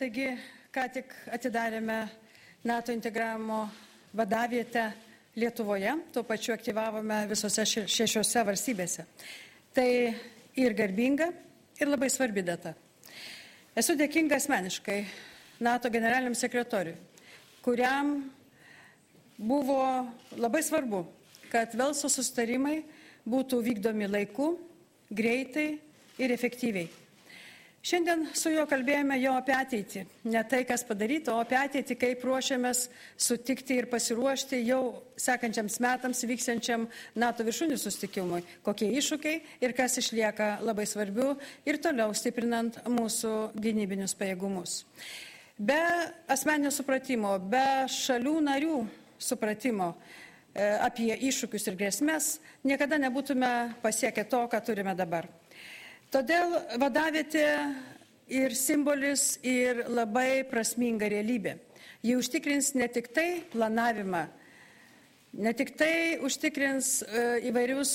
Taigi, ką tik atidarėme NATO integravimo vadavietę Lietuvoje, tuo pačiu aktyvavome visose 6 valstybėse. Tai ir garbinga, ir labai svarbi data. Esu dėkinga asmeniškai NATO generaliniam sekretoriui, kuriam buvo labai svarbu, kad Velso susitarimai būtų vykdomi laiku, greitai ir efektyviai. Šiandien su juo kalbėjome jau apie ateitį, ne tai, kas padaryta, o apie ateitį, kaip ruošiamės sutikti ir pasiruošti jau sekančiams metams vyksiančiam NATO viršūnių susitikimui, kokie iššūkiai ir kas išlieka labai svarbiu ir toliau stiprinant mūsų gynybinius pajėgumus. Be asmeninio supratimo, be šalių narių supratimo apie iššūkius ir grėsmės, niekada nebūtume pasiekę to, ką turime dabar. Todėl vadavietė ir simbolis ir labai prasminga realybė. Jie užtikrins ne tik tai planavimą, ne tik tai užtikrins įvairius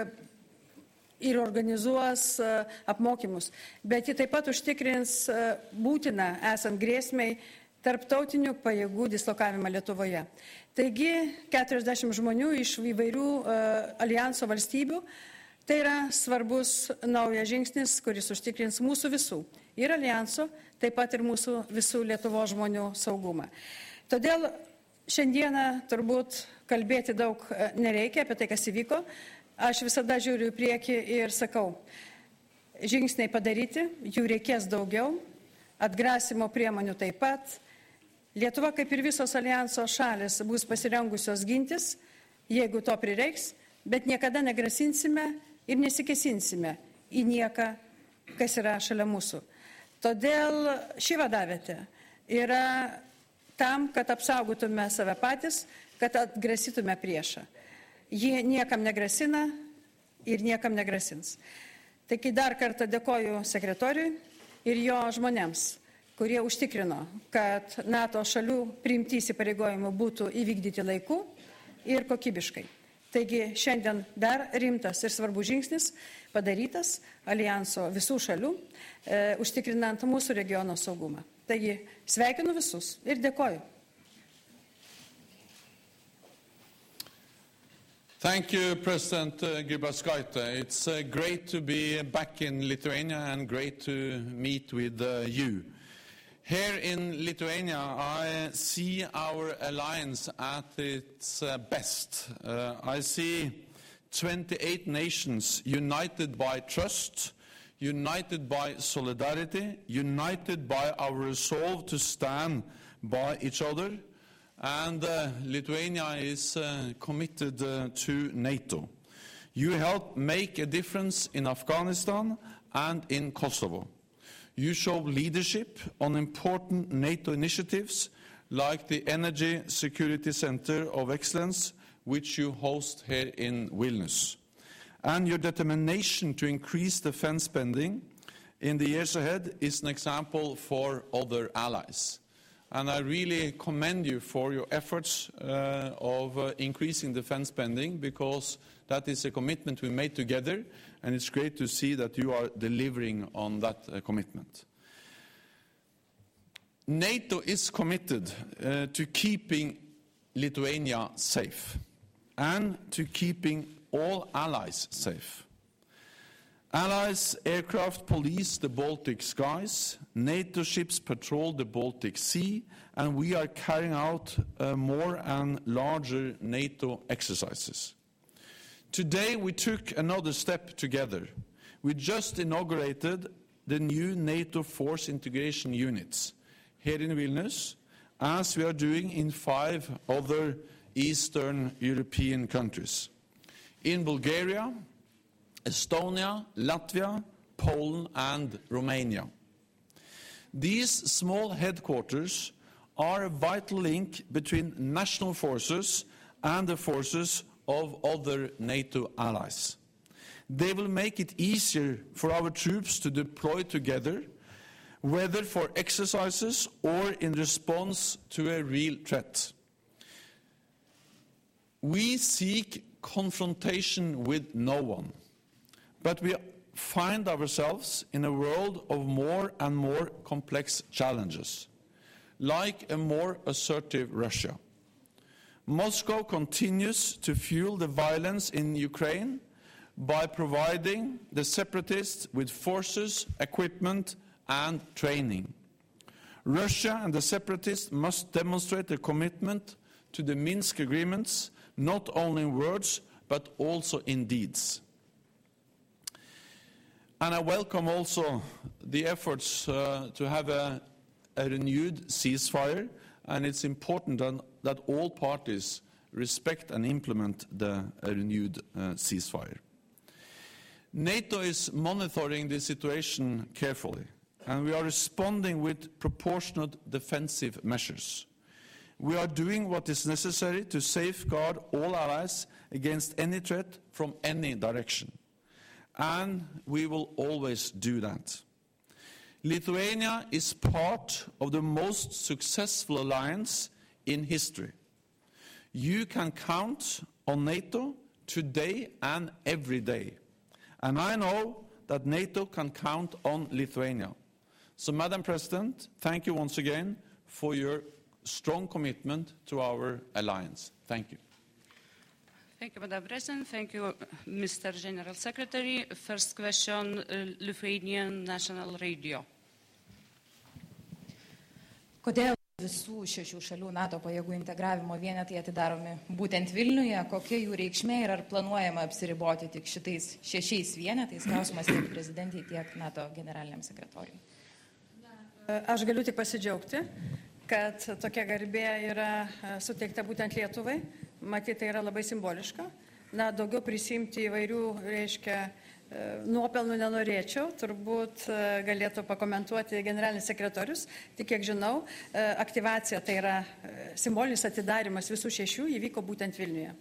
ir organizuos apmokymus, bet jie taip pat užtikrins būtiną esant grėsmei tarptautinių pajėgų dislokavimą Lietuvoje. Taigi 40 žmonių iš įvairių alijanso valstybių. Tai yra svarbus naujas žingsnis, kuris užtikrins mūsų visų ir alijanso, taip pat ir mūsų visų Lietuvos žmonių saugumą. Todėl šiandieną turbūt kalbėti daug nereikia apie tai, kas įvyko. Aš visada žiūriu į priekį ir sakau, žingsniai padaryti, jų reikės daugiau, atgrasimo priemonių taip pat. Lietuva, kaip ir visos alijanso šalis, bus pasirengusios gintis, jeigu to prireiks, bet niekada negrasinsime ir nesikėsinsime į nieką, kas yra šalia mūsų. Todėl ši vadavietė yra tam, kad apsaugotume save patys, kad atgrasytume priešą. Jie niekam negrasina ir niekam negrasins. Taigi dar kartą dėkoju sekretoriui ir jo žmonėms, kurie užtikrino, kad NATO šalių priimti įsipareigojimų būtų įvykdyti laiku ir kokybiškai. Taigi šiandien dar rimtas ir svarbus žingsnis padarytas alijanso visų šalių, užtikrinant mūsų regiono saugumą. Taigi sveikinu visus ir dėkoju. Thank you, President Grybauskaitė. It's great to be back in Lithuania and great to meet with you. Here in Lithuania, I see our alliance at its best. I see 28 nations united by trust, united by solidarity, united by our resolve to stand by each other, and Lithuania is committed to NATO. You help make a difference in Afghanistan and in Kosovo. You show leadership on important NATO initiatives like the Energy Security Center of Excellence, which you host here in Vilnius. And your determination to increase defense spending in the years ahead is an example for other allies. And I really commend you for your efforts of increasing defense spending, because that is a commitment we made together, and it's great to see that you are delivering on that commitment. NATO is committed to keeping Lithuania safe and to keeping all allies safe. Allies aircraft police the Baltic skies, NATO ships patrol the Baltic Sea, and we are carrying out more and larger NATO exercises. Today we took another step together. We just inaugurated the new NATO force integration units here in Vilnius, as we are doing in 5 other Eastern European countries. In Bulgaria, Estonia, Latvia, Poland and Romania. These small headquarters are a vital link between national forces and the forces of other NATO allies. They will make it easier for our troops to deploy together, whether for exercises or in response to a real threat. We seek confrontation with no one, but we find ourselves in a world of more and more complex challenges, like a more assertive Russia. Moscow continues to fuel the violence in Ukraine by providing the separatists with forces, equipment, and training. Russia and the separatists must demonstrate their commitment to the Minsk agreements, not only in words, but also in deeds. And I welcome also the efforts to have a renewed ceasefire, and it's important that all parties respect and implement the renewed ceasefire. NATO is monitoring the situation carefully, and we are responding with proportionate defensive measures. We are doing what is necessary to safeguard all allies against any threat from any direction. And we will always do that. Lithuania is part of the most successful alliance in history. You can count on NATO today and every day. And I know that NATO can count on Lithuania. So, Madam President, thank you once again for your strong commitment to our alliance. Thank you. Thank you, Madam President. Thank you, Mr. General Secretary. First question, Lithuanian National Radio. Kodėl visų 6 šalių NATO pajėgų integravimo vienetai atidaromi būtent Vilniuje? Kokia jų reikšmė ir ar planuojama apsiriboti tik šitais 6 vienetais? Klausimas tiek prezidentai, tiek NATO generaliniam sekretoriui. Aš galiu tik pasidžiaugti, kad tokia garbė yra suteikta būtent Lietuvai. Matyt, tai yra labai simboliška. Daugiau prisimti įvairių, nuopelnų nenorėčiau. Turbūt galėtų pakomentuoti generalinis sekretorius. Tik kiek žinau, aktyvacija, tai yra simbolinis atidarimas visų 6, įvyko būtent Vilniuje.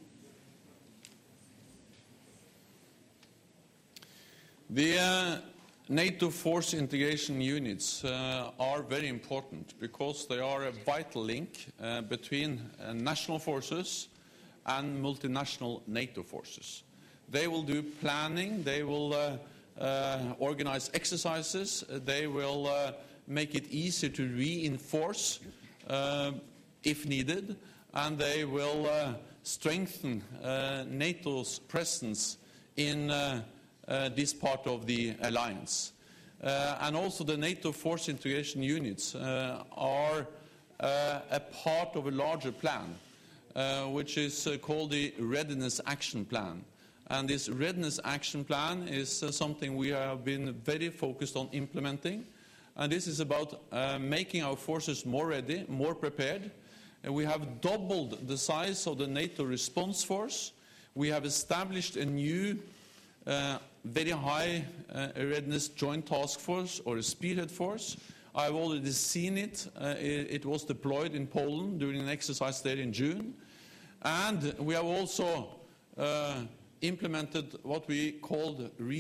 The NATO force integration units are very important because they are a vital link between national forces and multinational NATO forces. They will do planning, they will organize exercises, they will make it easier to reinforce if needed, and they will strengthen NATO's presence in this part of the alliance. And also the NATO force integration units are a part of a larger plan, which is called the Readiness Action Plan. And this Readiness Action Plan is something we have been very focused on implementing. And this is about making our forces more ready, more prepared. And we have doubled the size of the NATO response force. We have established a new very high readiness joint task force, or a spearhead force. I've already seen it. It was deployed in Poland during an exercise there in June. And we have also implemented what we call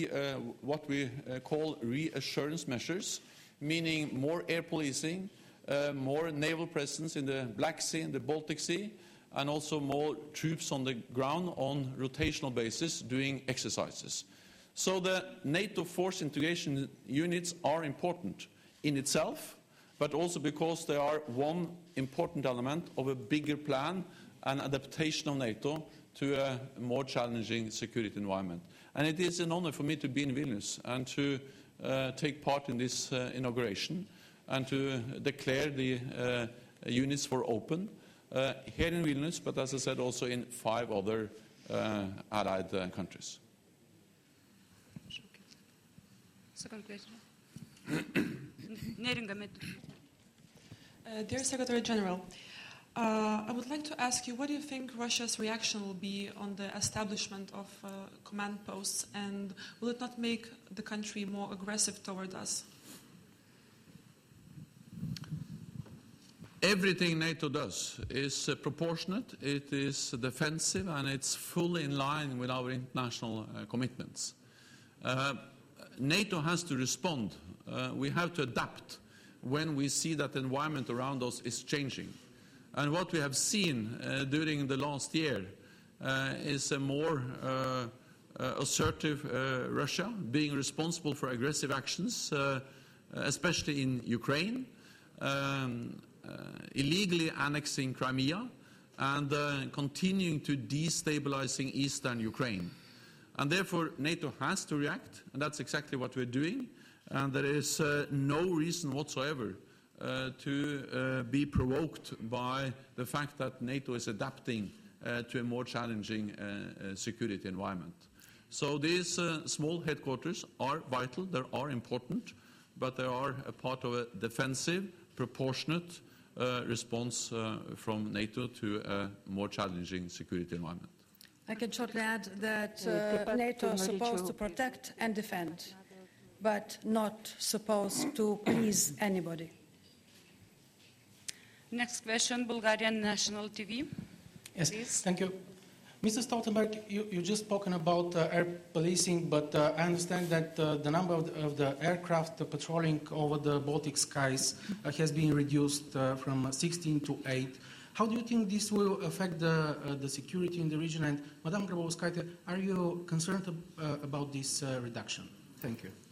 reassurance measures, meaning more air policing, more naval presence in the Black Sea and the Baltic Sea, and also more troops on the ground on rotational basis doing exercises. So the NATO force integration units are important in itself, but also because they are one important element of a bigger plan and adaptation of NATO to a more challenging security environment. And it is an honor for me to be in Vilnius and to take part in this inauguration and to declare the units for open here in Vilnius, but as I said, also in 5 other allied countries. Second question. Dear Secretary General, I would like to ask you, what do you think Russia's reaction will be on the establishment of command posts, and will it not make the country more aggressive toward us? Everything NATO does is proportionate, it is defensive, and it's fully in line with our international commitments. NATO has to respond. We have to adapt when we see that the environment around us is changing. And what we have seen during the last year is a more assertive Russia, being responsible for aggressive actions, especially in Ukraine, illegally annexing Crimea, and continuing to destabilizing eastern Ukraine. And therefore, NATO has to react, and that's exactly what we're doing. And there is no reason whatsoever to be provoked by the fact that NATO is adapting to a more challenging security environment. So these small headquarters are vital, they are important, but they are a part of a defensive, proportionate response from NATO to a more challenging security environment. I can shortly add that NATO is supposed to protect and defend, but not supposed to please anybody. Next question, Bulgarian National TV. Yes, Please. thank you. Mr. Stoltenberg, you just spoken about air policing, but I understand that the number of the aircraft patrolling over the Baltic skies has been reduced from 16 to 8. How do you think this will affect the security in the region? And Madam Grabowskaite, are you concerned about this reduction? Thank you.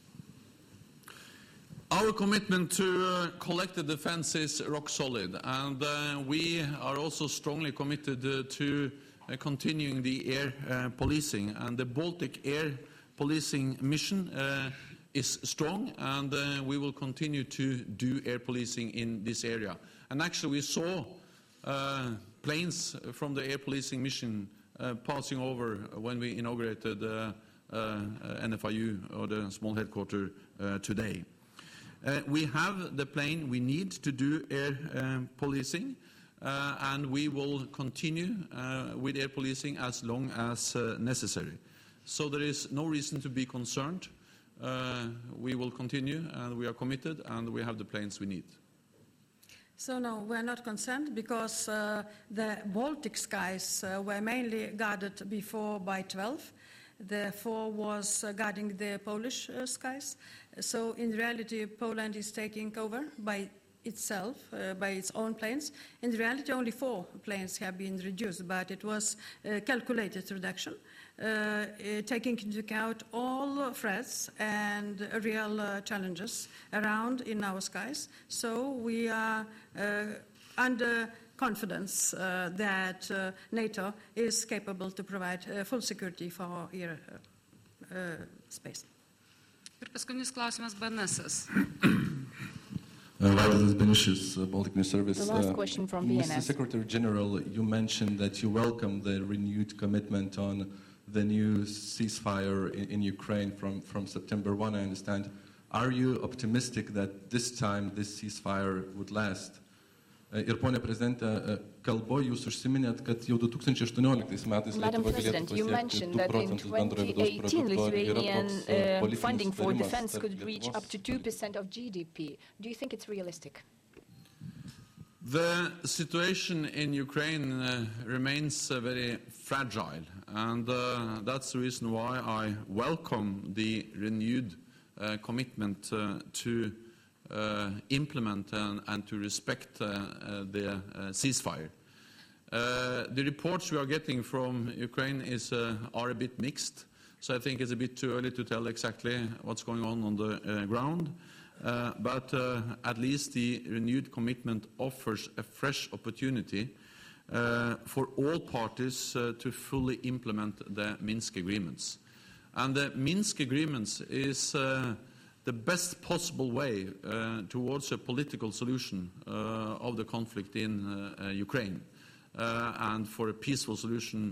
Our commitment to collective defense is rock solid, and we are also strongly committed to continuing the air policing. And the Baltic air policing mission is strong, and we will continue to do air policing in this area. And actually we saw planes from the air policing mission passing over when we inaugurated NFIU, or the small headquarters, today. We have the plane we need to do air policing, and we will continue with air policing as long as necessary. So there is no reason to be concerned. We will continue, and we are committed, and we have the planes we need. So no, we're not concerned, because the Baltic skies were mainly guarded before by 12. The 4 was guarding the Polish skies. So in reality, Poland is taking over by itself, by its own planes. In reality, only 4 planes have been reduced, but it was a calculated reduction, taking into account all threats and real challenges around in our skies. So we are under confidence that NATO is capable to provide full security for our air space. Ir paskutinis klausimas BNS. Vaidotas Beniušis, Baltic News Service. The last question from BNS. Mr. Secretary General, you mentioned that you welcome the renewed commitment on the new ceasefire in Ukraine from September 1, I understand. Are you optimistic that this time this ceasefire would last? Ir ponia prezidente, kalboje jūs užsiminėt, kad jau 2018 metais Lietuva galėtų pasiekti 2 procentus bendrojo vidaus produkto ir yra toks funding for politinis defense sutarimas could reach up to 2% of GDP. Do you think it's realistic? The situation in Ukraine remains very fragile, and that's the reason why I welcome the renewed commitment to implement and to respect the ceasefire. The reports we are getting from Ukraine are a bit mixed, so I think it's a bit too early to tell exactly what's going on the ground. But at least the renewed commitment offers a fresh opportunity for all parties to fully implement the Minsk agreements. And the Minsk agreements is the best possible way towards a political solution of the conflict in Ukraine and for a peaceful solution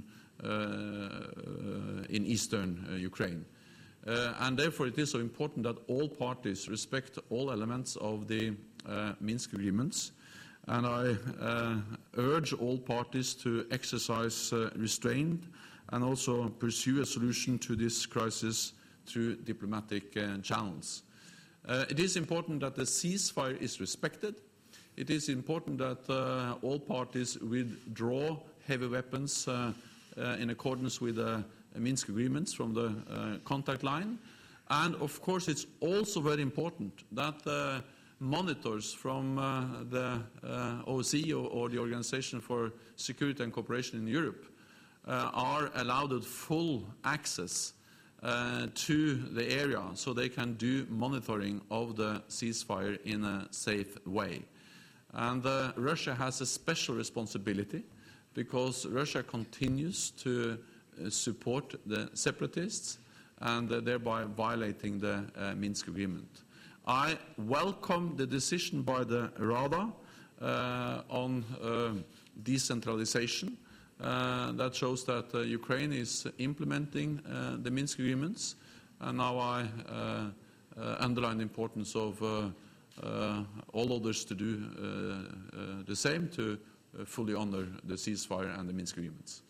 in eastern Ukraine. And therefore it is so important that all parties respect all elements of the Minsk agreements. And I urge all parties to exercise restraint and also pursue a solution to this crisis through diplomatic channels. It is important that the ceasefire is respected. It is important that all parties withdraw heavy weapons in accordance with the Minsk agreements from the contact line. And of course it's also very important that monitors from the OSCE or the Organization for Security and Cooperation in Europe are allowed full access to the area so they can do monitoring of the ceasefire in a safe way. And Russia has a special responsibility because Russia continues to support the separatists and thereby violating the Minsk agreement. I welcome the decision by the Rada on decentralization. That shows that Ukraine is implementing the Minsk agreements, and now I underline the importance of all others to do the same to fully honor the ceasefire and the Minsk agreements.